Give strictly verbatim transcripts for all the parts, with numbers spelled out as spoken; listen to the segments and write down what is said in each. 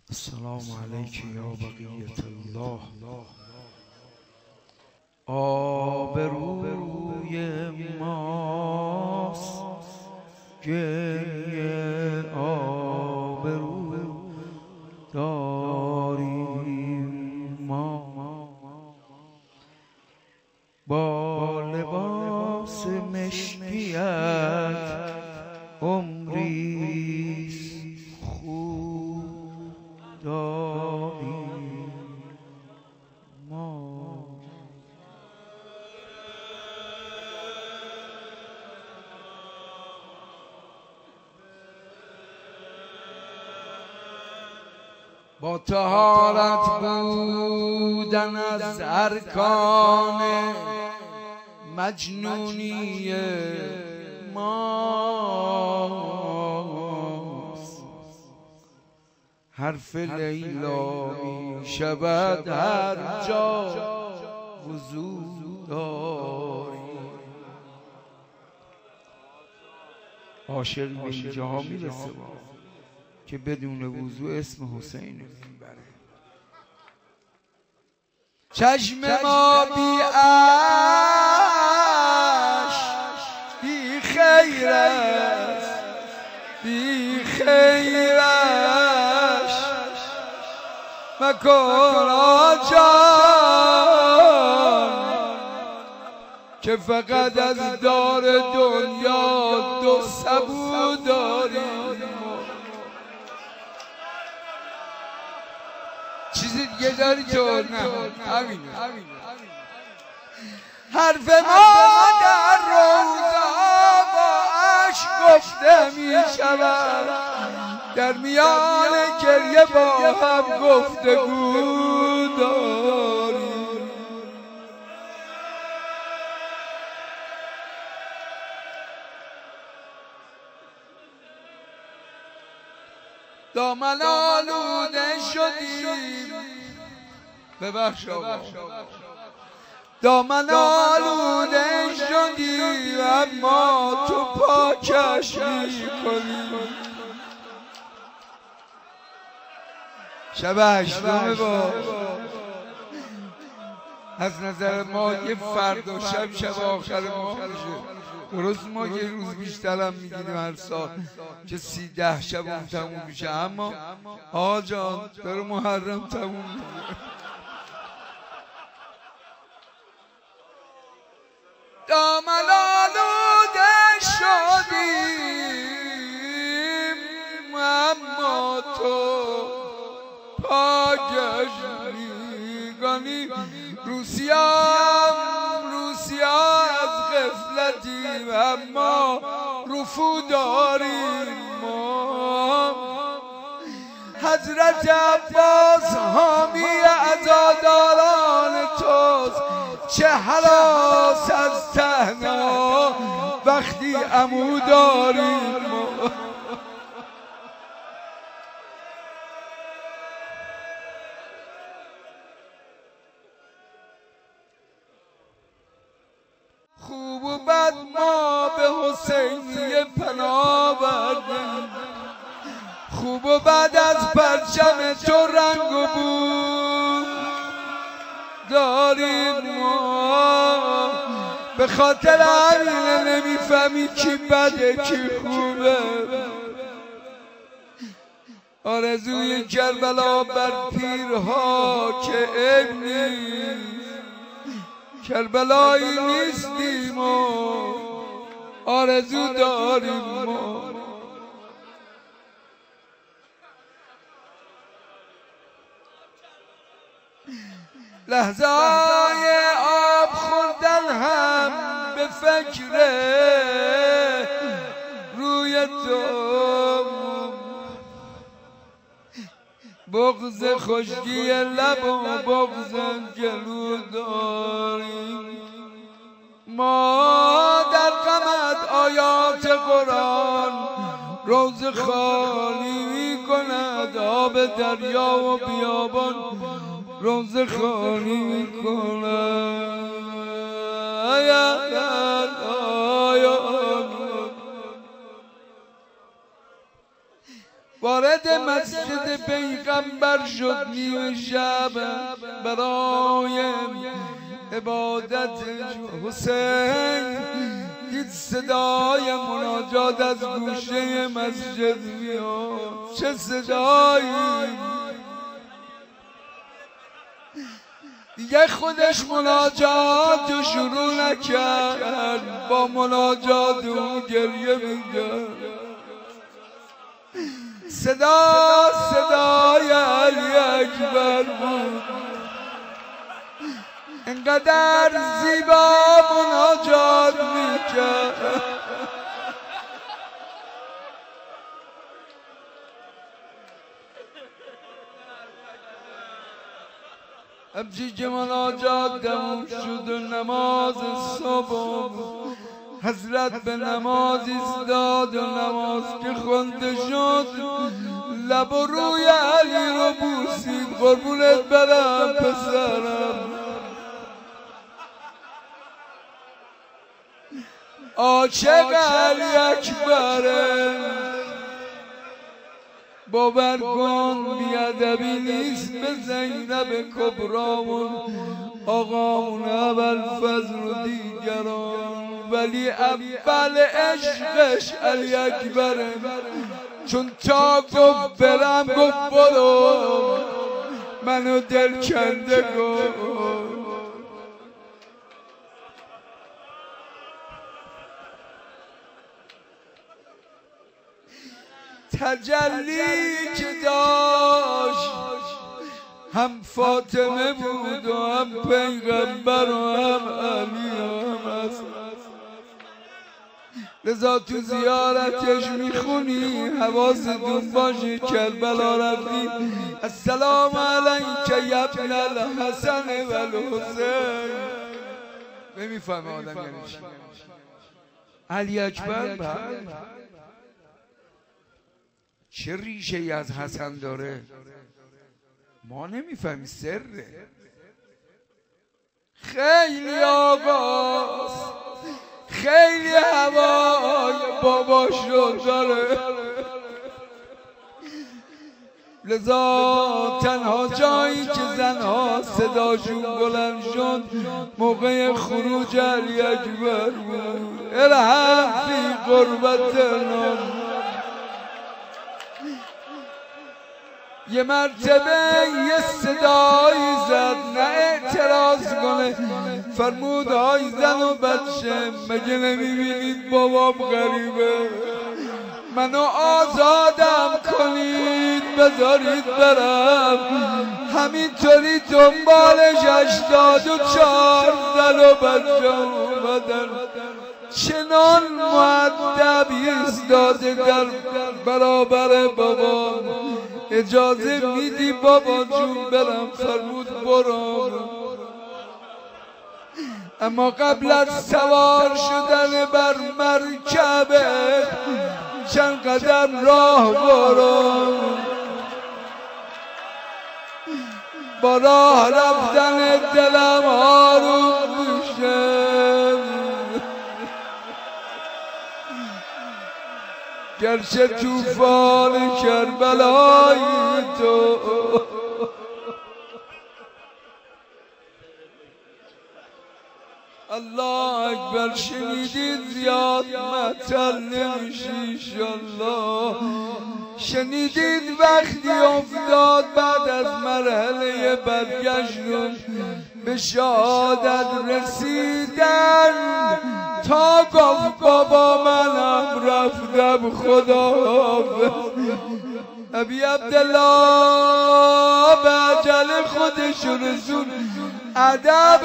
السلام علیک یا بقیت الله. آبروی ماست گریه آبرو داریم ما، با لباس مشکیت عمریست خوب داریم ما. با طهارت بودن از ارکان مجنونی ماست، حرف لیلا می شود هر جا وضو داریم. عاشق به اینجاها میرسه که بدون وضو اسم حسین میبره. چشم ما بی اشک بی خیر است، بی خیرش مکن آجان، که فقط از دار دنیا دو سبو داریم. چیزی دیگه داری تو؟ نه همینه. حرف ما در روزا با عشق گفته می شود، در میان گریه با هم گفتگو داریم. دامن آلوده شدیم، ببخش آقا، دامن آلوده شدیم اما تو پاکش می‌کنی. شب هشتم با از نظر ما یه فردا شب شب آخر ما میشه. درست ما یه روز بیشتر هم میگیریم هر سال که سی ده شب اون تموم میشه، اما آقا جان داره محرم تموم میشه. دامن آلوده شدیم اما تو پاکش می‌کنی. روسیام روسیا از غفلتیم اما رفو داریم ما. حضرت عباس حامی عزاداران توست، چه هراس از تنها وقتی عمو داریم ما. خوب و بد ما به حسینیه پناه بردیم، خوب و بد از پرچم تو رنگ و بو داریم ما. به خاطر همینه نمیفهمی کی بده کی خوبه. آرزوی کربلا بر پیرها که عیب نیست، کربلایی نیستیم و آرزو داریم ما. لحظه های آب خوردن هم به فکر روی تو، بغض خشکی لب و بغض گلو داریم ما. در غمت آیات قرآن روز خالی می کند، آب دریا و بیابان روز خالی می کند. وارد مسجد پیغمبر شد نیمه شب برای عبادت. حسین دید صدای مناجات از گوشه مسجد میاد. چه صدایی! دیگه خودش مناجات رو شروع نکرد، با مناجات اون گریه میکرد. صدا صدای علی اکبر بود، انقدر زیبا مناجات میکرد. ابجی که مناجات تموم شد و نماز صبح حضرت به نماز ایستاد و نماز که خونده شد لب و روی علی رو بوسید. قربونت برم پسرم، عاشق علی اکبره. باور کن بیادبی نیست به زینب کبرامون آقامون ابوالفضل و دیگران، ولی اول عشقش علی اکبره. چون تا گفت برم گفت برو، منو دل کنده گفت. تجلی که داشت هم فاطمه بود و هم پیغمبر و هم علی و هم حسن. لذا تو زیارتش میخونی حواستون باشه کربلا رفتی السلام علیک یا ابن الحسن و الحسین. نمیفهمه آدم یعنی چی. علی اکبر چه ریشه ای از حسن داره ما نمیفهمیم، سره. خیلی آقاست، خیلی هوای باباش رو داره. لذا تنها جایی که زنها صداشون بلند شد موقع خروج علی اکبر بود. ارحم فی قربتنا. یه مرتبه یه صدایی زد، نه اعتراض کنه، فرمود های زن و بچه مگه نمیبینید بابام غریبه، منو آزادم کنید بذارید برم. همینطوری دنبالش هشتاد و چهار زن و بچه اومدن. چنان مؤدب ایستاده در برابر بابا. اجازه میدی بابا جون برم؟ فرمود برو. اما قبل از سوار شدن بر مرکبه چند قدم راه برو. با راه رفتن دلم آروم میشه، گرچه توفان کربلای تو. الله اکبر. شنیدید زیاد معطل نمیشی انشالله. شنیدید وقتی افتاد بعد از مرحله برگشت به شهادت رسیدن تا گفت بابا منم رفتم خدا. ابی عبدالله به اجل خودش رسون. ادب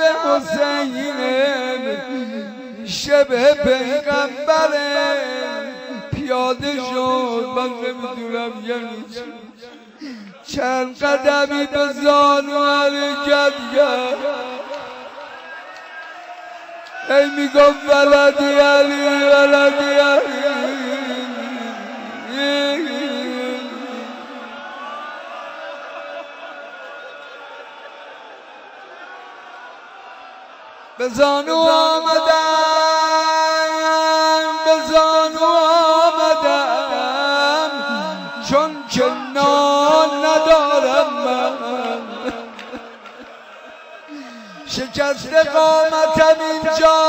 حسین شبه پیغمبره پیاده شد. من نمیدونم یعنی چند قدمی به زانو حرکت کرد. ای میگفت ولدی علی ولدی علی. به زانو آمدم به زانو آمدم چون که شکست قامتم اینجا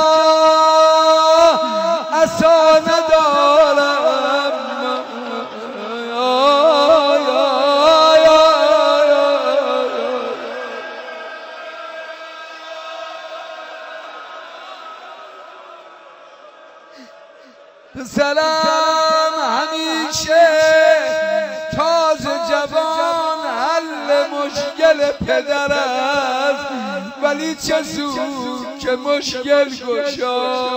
عصا ندارم پسرم همیشه تازه جوان حل مشکل پدر است ولی چه زود که مشکل گشا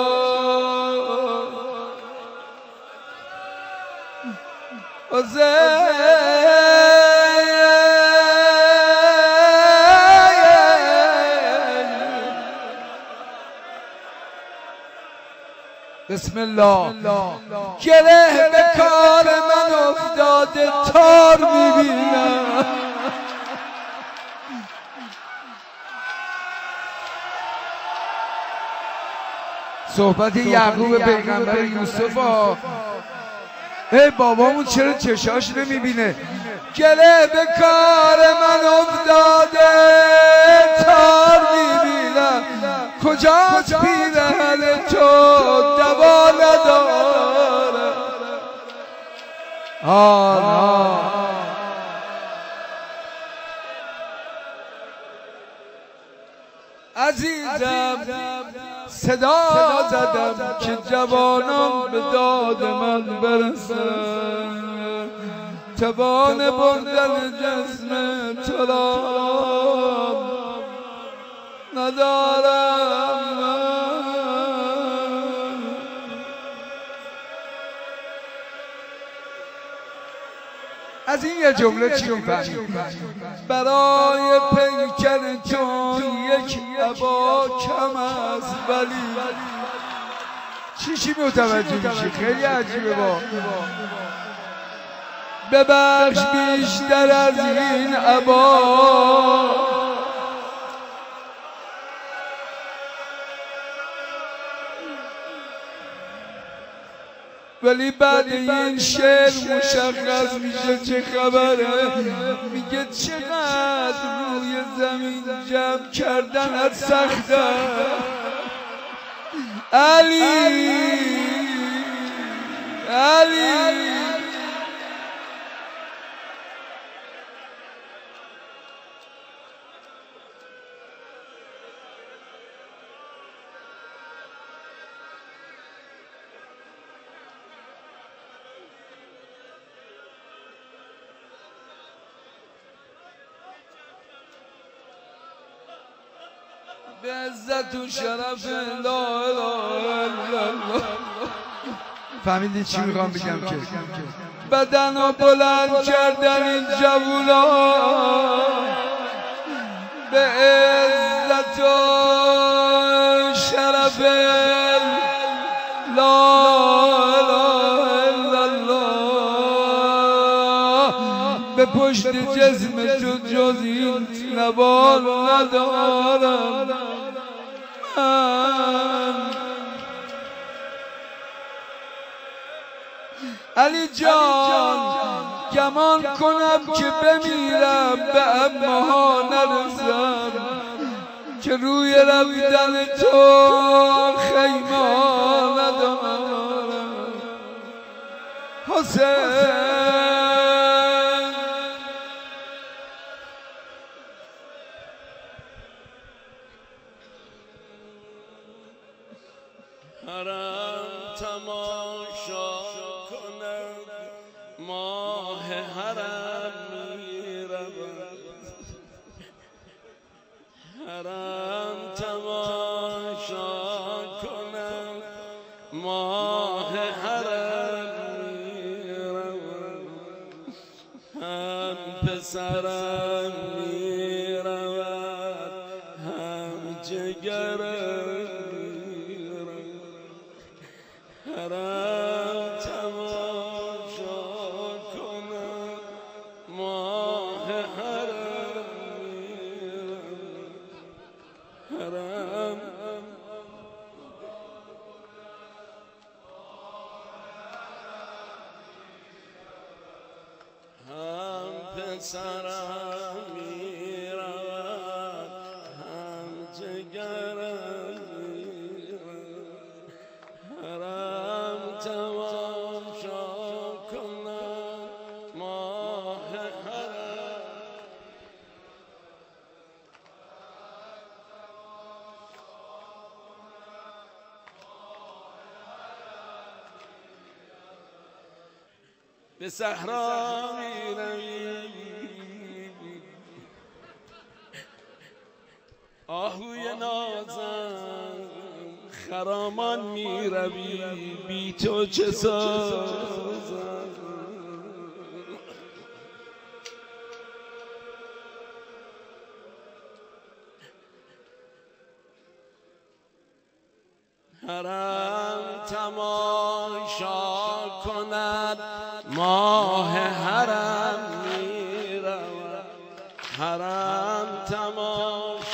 بسم الله گره به کار من افتاده تار میبینم صحبت یعقوب پیغمبر یوسف ها ای بابامون چرا چشاش نمیبینه گره به کار من افتاده تار میبینم کجاست پیرهن تو دوا نداره آه عزیزم صدا زدم که جوانان به داد من برسن توان بردن جسم تو را ندارم از این یه جمله چی می‌فهمی؟ برای پیکر تو یک عبا کم است ولی چی چی متوجه میشی؟ خیلی عجیبه با ببخش بیشتر از این عبا ولی بعد این شعر مشخص میشه چه خبره میگه چقدر روی زمین جمع کردن از سخته علی علی به عزت و شرف لا اله الا الله فهمیدی چی میخوام بگم که بدن و بلند کردن این جوونا به عزت و شرف لا اله الا الله به پشت جسم تو جز این نوال ندارم من علی جان گمان کنم که بمیرم به اماها نرسم که روی رفتن تو خیمه ندارم حسین حرم تماشا کند ماه حرم میرود حرم تماشا کند ماه حرم میرود هم پسرم میرود هم جگرم حرم تماشا کنم ماه حرم میرم حرم هم پسرم میرود هم جگر به صحرا میروی آهوی نازم خرامان میروی بی تو چه سازم حرم تماشا کند ماه حرم میرود حرم تماشا